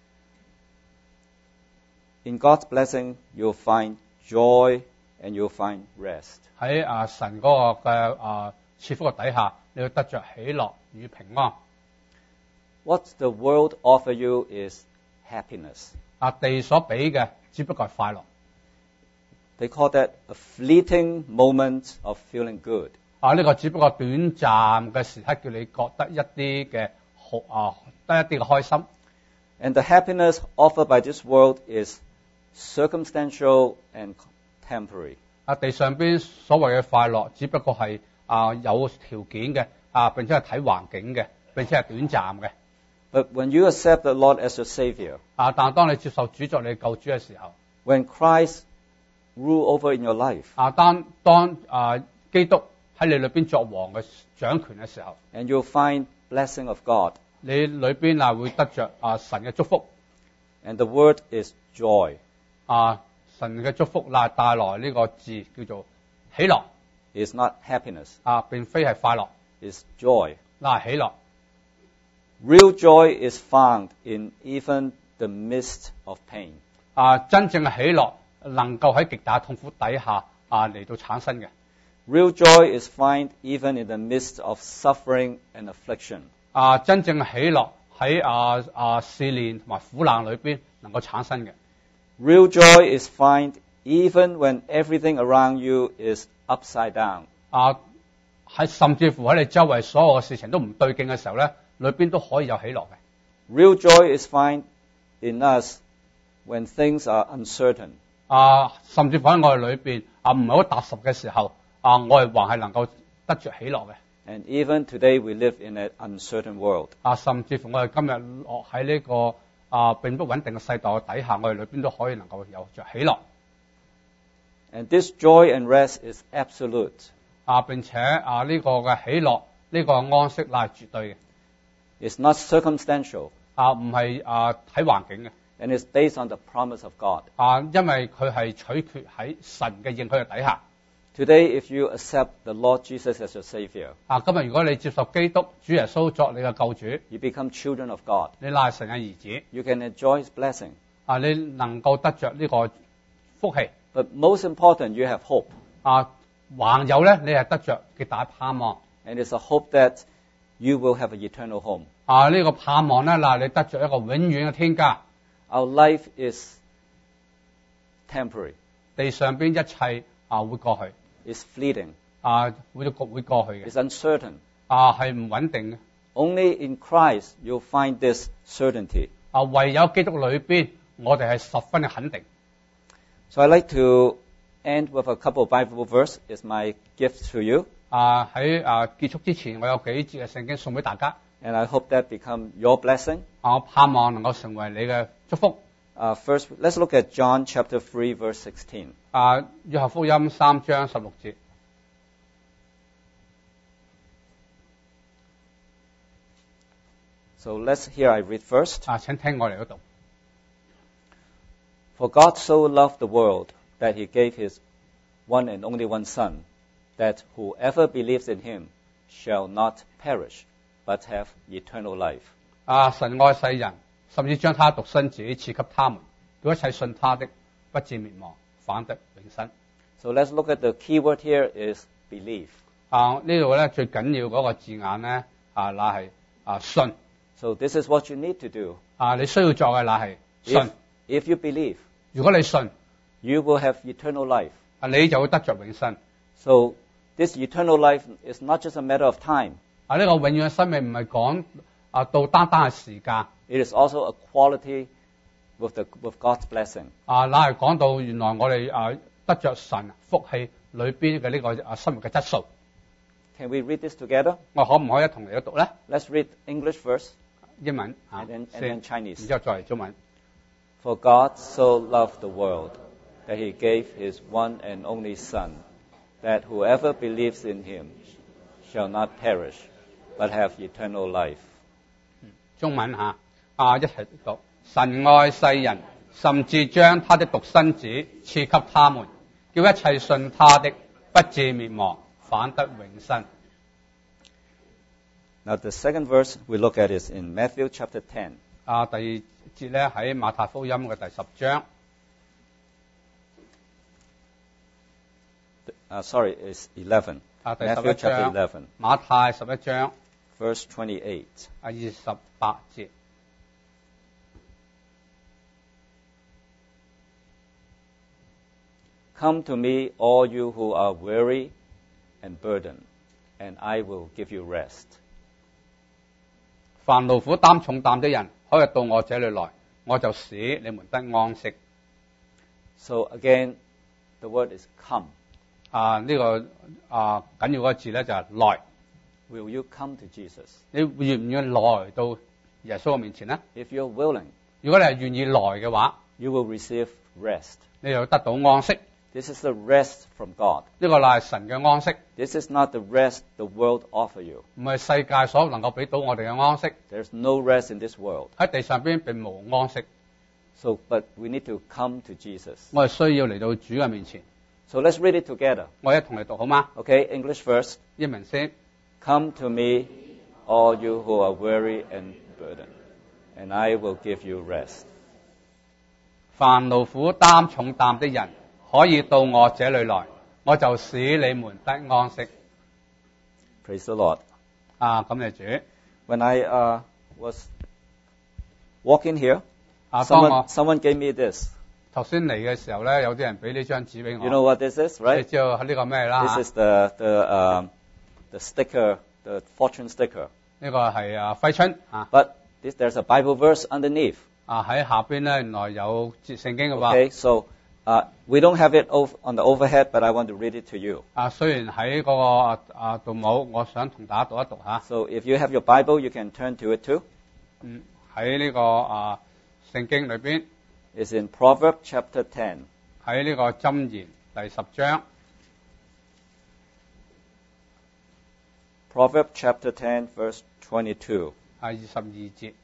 In God's blessing, you'll find joy and you'll find rest. 喺神嗰個嘅賜福嘅底下，你會得着喜樂與平安。 What the world offer you is happiness. 地所俾嘅只不過係快樂。 They call that a fleeting moment of feeling good. 呢個只不過短暫嘅時刻，叫你覺得一啲嘅得一啲嘅開心。 And the happiness offered by this world is circumstantial and temporary. 地上邊所謂嘅快樂，只不過係有條件嘅，並且係睇環境嘅，並且係短暫嘅。 But when you accept the Lord as your Savior, 但係當你接受主作你救主嘅時候， when Christ rule over in your life, 當基督喺你裏邊作王嘅掌權嘅時候， and you'll find blessing of God, 你裏邊會得着神嘅祝福。 and the word is joy. 神嘅祝福帶來呢個字叫做喜樂。 It's not happiness. 並非係快樂。 It's joy. 喜樂。 Real joy is found in even the midst of pain. 真正嘅喜樂能夠喺極大痛苦底下嚟到產生嘅。 Real joy is found even in the midst of suffering and affliction. 真正嘅喜樂喺試煉同埋苦難裏邊能夠產生嘅。 Real joy is found even when everything around you is upside down. 甚至乎喺你周圍所有嘅事情都唔對勁嘅時候咧，裏邊都可以有喜樂嘅。 Real joy is found in us when things are uncertain. 甚至乎喺我哋裏邊唔係好踏實嘅時候我哋還係能夠得着喜樂嘅。 And even today we live in an uncertain world. 甚至乎我哋今日落喺呢個並不穩定嘅世代底下，我哋裏邊都可以能夠有着喜樂。 And this joy and rest is absolute. 並且呢個嘅喜樂，呢個安息乃係絕對嘅。 It's not circumstantial. 唔係睇環境嘅。 And it's based on the promise of God. 因為佢係取決喺神嘅應許嘅底下。 Today, if you accept the Lord Jesus as your Savior, 今日如果你接受基督主耶穌作你嘅救主， you become children of God. 你乃係神嘅兒子， You can enjoy His blessing. 你能夠得着呢個福氣。 But most important, you have hope. 還有咧，你係得着極大盼望。 And it's a hope that you will have an eternal home. 呢個盼望咧，你得着一個永遠嘅天家。 Our life is temporary. 地上邊一切會過去， It's fleeting. 會過去嘅。 It's uncertain. 係唔穩定嘅。 Only in Christ you'll find this certainty. 唯有基督裏邊，我哋係十分嘅肯定。 So I'd like to end with a couple of Bible verses. It's my gift to you. 喺結束之前，我有幾節嘅聖經送俾大家。 And I hope that become your blessing. 我盼望能夠成為你嘅祝福。 First, let's look at John chapter 3, verse 16. 約翰福音3章16節。 So let's hear I read first. 請聽我嚟嗰度。 For God so loved the world that he gave his one and only one Son, that whoever believes in him shall not perish, but have eternal life. 神愛世人，甚至將他獨生子賜給他們，叫一切信他的不至滅亡，反得永生。 So let's look at the key word here is believe. 呢度咧最緊要嗰個字眼咧乃係信。 So this is what you need to do. 你需要做嘅乃係信。 If you believe, 如果你信， you will have eternal life. 你就會得着永生。 So this eternal life is not just a matter of time. 呢個永遠嘅生命唔係講到單單係時間。 It is also a quality with God's blessing. 乃係講到原來我哋得着神福氣裏邊嘅呢個生活嘅質素。 Can we read this together? 我可唔可以一同嚟讀咧？ Let's read English first, 英文 and then 先， Chinese. 然之後再嚟中文。 For God so loved the world that he gave his one and only Son, that whoever believes in him shall not perish, but have eternal life. 中文一齊讀。神愛世人，甚至將他的獨生子賜給他們，叫一切信他的不至滅亡，反得永生。 Now the second verse we look at is in Matthew chapter 10. 第二節咧喺馬太福音嘅第10章。 Sorry, it's 11. 第 Matthew 11章 chapter 11, 馬太11章 verse 28. 28節。 Come to me, all you who are weary and burdened, and I will give you rest. 凡勞苦擔重擔的人，可以到我這裏來，我就使你們得安息。 So again, the word is come. 呢個緊要嗰個字咧就係來。 Will you come to Jesus? 你願唔願意來到耶穌嘅面前呢？ If you're willing, 如果你係願意來嘅話， you will receive rest. 你就得到安息。 This is the rest from God. 呢個乃係神嘅安息， This is not the rest the world offer you. 唔係世界所能夠俾到我哋嘅安息。 There's no rest in this world. 喺地上邊並無安息， So, but we need to come to Jesus. 我哋需要嚟到主嘅面前。 So let's read it together. 我一同你讀好嗎？ Okay, English first. 英文先。 Come to me, all you who are weary and burdened, and I will give you rest. 凡勞苦擔重擔的人，可以到我這裏來，我就使你們得安息。 Praise the Lord. 感謝主。 When I was walking here, 當 someone gave me this. 頭先嚟嘅時候咧，有啲人俾呢張紙俾我。 You know what this is, 你 right? 知道呢個咩啦？ This is the sticker, the fortune sticker. 呢個係揮春 But there's a Bible verse underneath. 喺下邊咧，原來有節聖經嘅話。 Okay, so We don't have it on the overhead, but I want to read it to you. 雖然喺嗰個度冇，我想同大家讀一讀嚇。 So if you have your Bible, you can turn to it too. 喺呢個聖經裏邊， It's in Proverbs chapter 10. 喺呢個箴言第10章。 Proverbs chapter 10, verse 22. 係22節。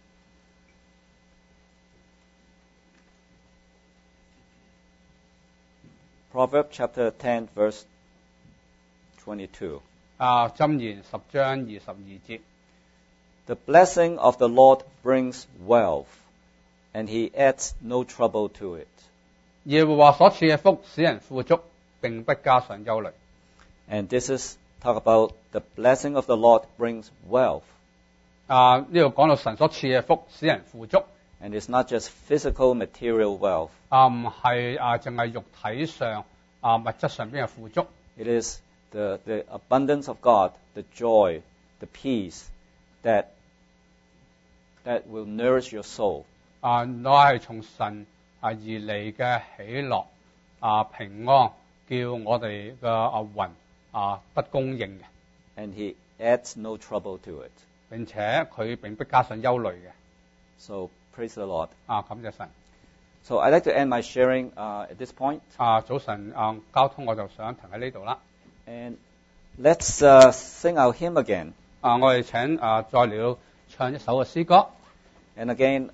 Proverbs chapter 10, verse 22. 箴言10章22節。 The blessing of the Lord brings wealth, and he adds no trouble to it. 耶和華所賜嘅福使人富足，並不加上憂慮。 And this is talk about the blessing of the Lord brings wealth. 呢度講到神所賜嘅福使人富足， And it's not just physical material wealth. 唔係淨係肉體上物質上邊嘅富足。 It is the abundance of God, the joy, the peace that will nourish your soul. 我係從神而嚟嘅喜樂平安，叫我哋嘅魂得供應嘅。 And he adds no trouble to it. 並且佢並不加上憂慮嘅。 So praise the Lord. 感謝神。 So I'd like to end my sharing at this point. 早晨交通我就想停喺呢度啦。 And let's sing our hymn again. 我哋請再嚟唱一首嘅詩歌。 And again,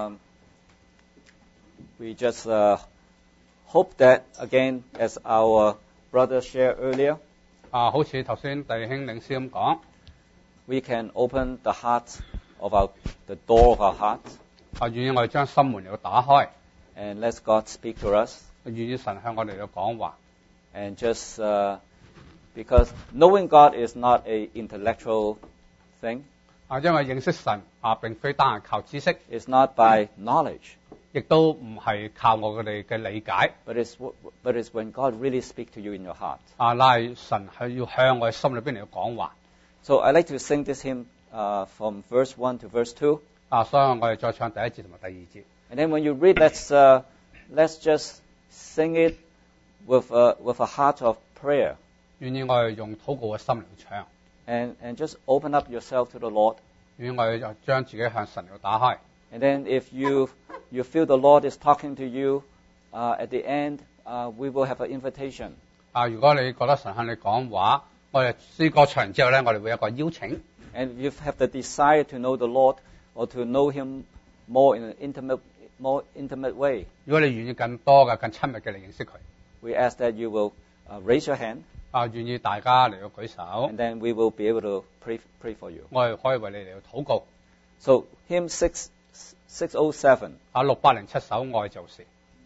we just hope that, again, as our brother shared earlier, 好似頭先弟兄領詩咁講， we can open the heart of the door of our heart, 願意我哋將心門嚟到打開， and let God speak to us. 願意神向我哋嚟到講話。 And just because knowing God is not a intellectual thing, 因為認識神並非單係靠知識， it's not by knowledge, 亦都唔係靠我哋嘅理解， but it's when God really speaks to you in your heart. 乃係神係要向我哋心裏邊嚟到講話。 So I like to sing this hymn from verse 1 to verse 2. 所以我哋再唱第一節同埋第二節。 And then when you read, let's just sing it with a heart of prayer. 願意我哋用禱告嘅心嚟唱， And just open up yourself to the Lord. 願意我哋就將自己向神嚟打開。 And then if you feel the Lord is talking to you, at the end, we will have an invitation. 如果你覺得神向你講話，我哋詩歌唱完之後咧，我哋會有一個邀請。 And if you have the desire to know the Lord or to know Him more in an more intimate way, 如果你願意更多嘅、更親密嘅嚟認識佢， we ask that you will raise your hand, 願意大家嚟到舉手， and then we will be able to pray for you. 我哋可以為你嚟到禱告。 So hymn 607. 607首愛就是。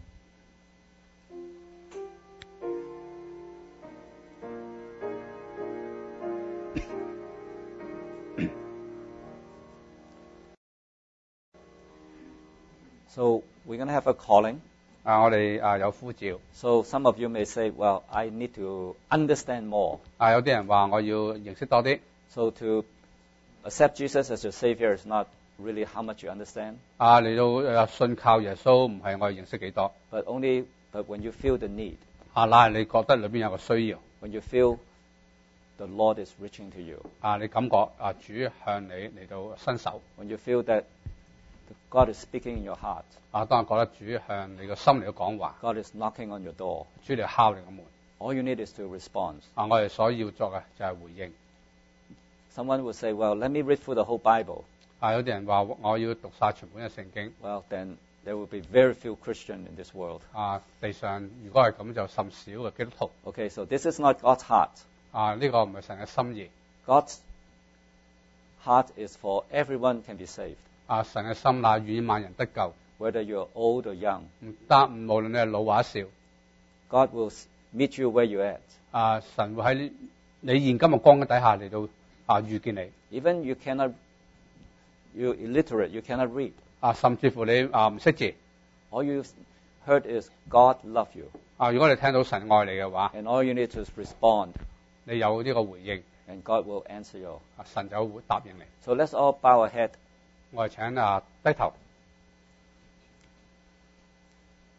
So we're going to have a calling. 我哋有呼召。 So some of you may say, well, I need to understand more. 有啲人話我要認識多啲。 So to accept Jesus as your Savior is not really how much you understand, 嚟到信靠耶穌唔係我哋認識幾多， but when you feel the need, 乃係你覺得裏邊有個需要， when you feel the Lord is reaching to you, 你感覺主向你嚟到伸手， when you feel that God is speaking in your heart, 當我覺得主向你個心嚟到講話， God is knocking on your door, 主嚟敲你個門， all you need is to respond. 我哋所要做嘅就係回應。 Someone will say, well, let me read through the whole Bible. 有啲人話我要讀晒全本嘅聖經。 Well, then there will be very few Christians in this world. 地上如果係咁就甚少嘅基督徒。 Okay, so this is not God's heart. 呢個唔係神嘅心意。 God's heart is for everyone can be saved, 神嘅心乃願意萬人得救， whether you're old or young. 無論你係老或少， God will meet you where you're at. 神會喺你現今嘅光底下嚟到遇見你。 Even you're illiterate, you cannot read. 甚至乎你唔識字。 All you heard is God love you. 如果你聽到神愛你嘅話， And all you need to respond, 你有呢個回應， and God will answer you. 神就會答應你。 So let's all bow our head. 我哋請低頭。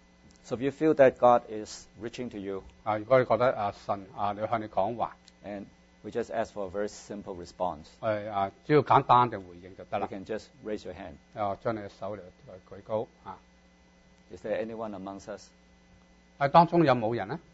So if you feel that God is reaching to you, 如果你覺得神你向你講話， and we just ask for a very simple response. 我哋只要簡單嘅回應就得 You 啦。 can just raise your hand. 將你嘅手嚟舉高 Is there anyone amongst us? 喺當中有冇人呢？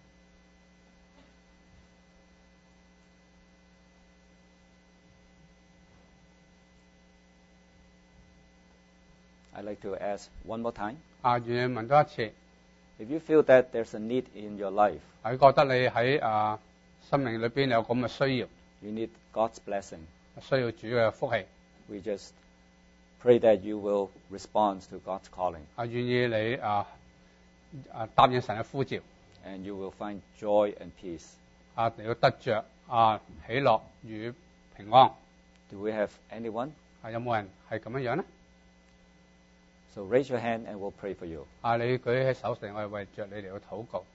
I'd like to ask one more time. 願意問多一次， If you feel that there's a need in your life, 你覺得你喺生命裏邊有咁嘅需要， you need God's blessing, 需要主嘅福氣， we just pray that you will respond to God's calling, 願意你答應神嘅呼召， and you will find joy and peace. 你要得着喜樂與平安。 Do we have anyone? 有冇人係咁樣呢？ So raise your hand and we'll pray for you. 你舉起手嚟，我哋為着你嚟到禱告。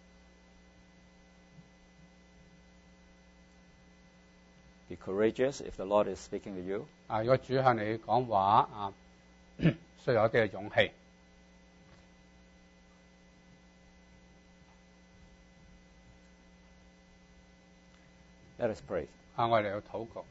Be courageous if the Lord is speaking to you. 如果主向你講話需要一啲嘅勇氣。 Let us pray. 我哋嚟到禱告。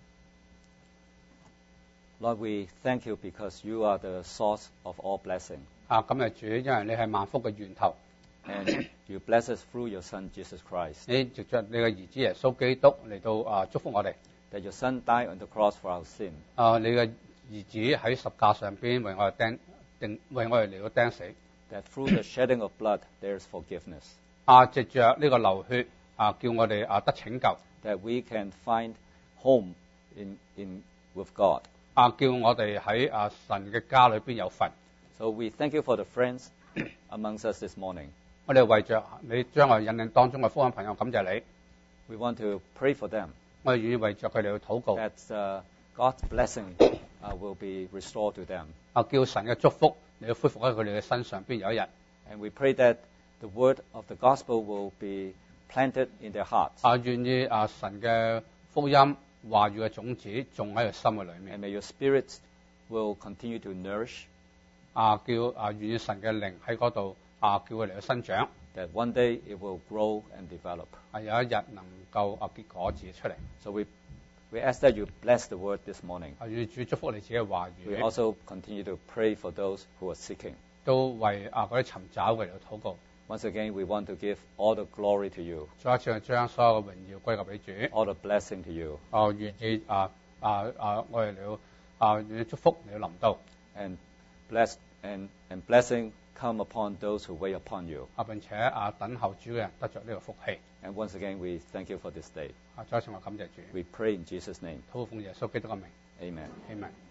Lord, we thank you because you are the source of all blessing. 感謝主，因為你係萬福嘅源頭， And you bless us through your Son, Jesus Christ. 你藉着你嘅兒子耶穌基督嚟到祝福我哋。 That your Son died on the cross for our sin. 你嘅兒子喺十架上邊為我哋為我哋嚟到釘死。 That through the shedding of blood, there is forgiveness. 藉着呢個流血叫我哋得拯救。 That we can find home with God. 叫我哋喺神嘅家裏邊有份。 So we thank you for the friends amongst us this morning. 我哋為着你將來引領當中嘅福音朋友感謝你。 We want to pray for them. 我哋願意為着佢哋去禱告。 That God's blessing will be restored to them. 叫神嘅祝福嚟到恢復喺佢哋嘅身上邊有一日。 And we pray that the word of the gospel will be planted in their hearts. 願意神嘅福音話語嘅種子種喺佢心嘅裏 And 面。 may your spirits will continue to nourish. 叫願意神嘅靈喺嗰度叫佢嚟到生長。 That one day it will grow and develop. 有一日能夠結果子出嚟。 So we ask that you bless the word this morning. 願主祝福你自己嘅話 We 語。 also continue to pray for those who are seeking. 都為嗰啲尋找嘅嚟到禱告。 Once again, we want to give all the glory to you, 再一次將所有嘅榮耀歸給俾主。 all the blessing to you, 願意我哋嚟到願意祝福你要臨到。 and blessing come upon those who wait upon you. 並且等候主嘅人得着呢個福氣。 And once again, we thank you for this day. 再一次我感謝主。 We pray in Jesus' name. 禱告奉耶穌基督嘅名。 Amen. Amen。